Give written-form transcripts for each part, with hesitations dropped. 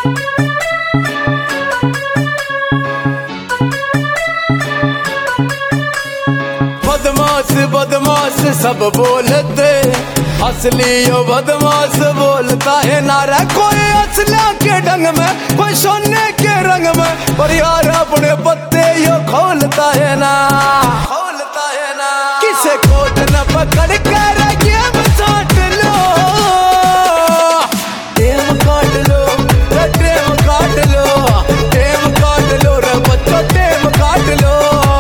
बदमाश बदमाश सब बोलते, असली यो बदमाश बोलता है ना रे। कोई असला के ढंग में, कोई सोने के रंग में, पर यार अपने पत्ते यो खोलता है ना, खोलता है ना। किसे कोट न पकड़ कर गेम साट लो, टेम काट लो रे, टेम काट लो, टेम काट लो रे बच्चों, टेम काट लो।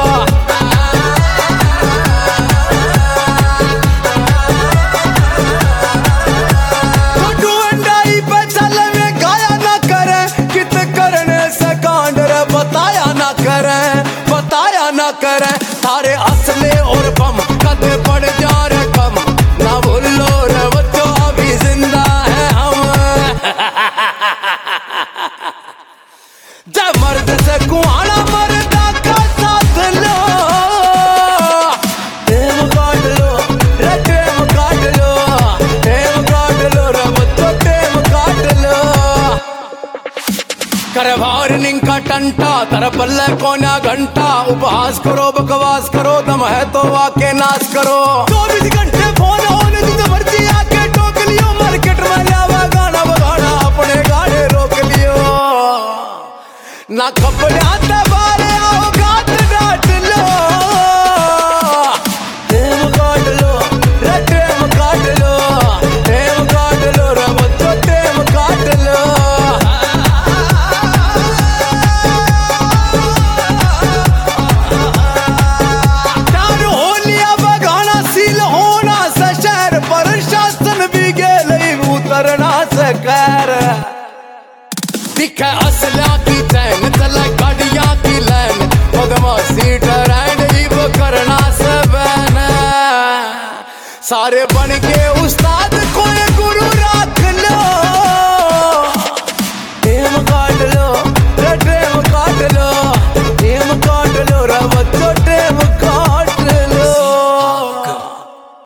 बताया ना करें थारे असले और बम, कद पड़ जा रे कम, ना भूलो रे बच्चों अभी जिंदा है हम। जब मर्द से कुआना मर्दा का साथ लो, टेम काट लो रे, टेम काट लो, टेम काट लो रे बच्चों, टेम काट लो। करे वार्निंग का टंटा, तेरा पल्ले कोना घंटा, उपहास करो बकवास करो, दम है तो आके नाश करो। 24 घंटे फोन ऑन, जिसे मर्जी आके टोक लियो, मार्केट में जावा गाना बगाना, अपने गाने रोक लियो। ना कपड़े आते बारे आओ गात डांट लो, टेम काट लो रे, टेम काट लो, टेम काट लो रे बच्चों, टेम काट लो। दिखे असला की चैन, चला गाड़िया की लाइन, बदमाशी ट्रेंड वो करना से बैन, सारे बन के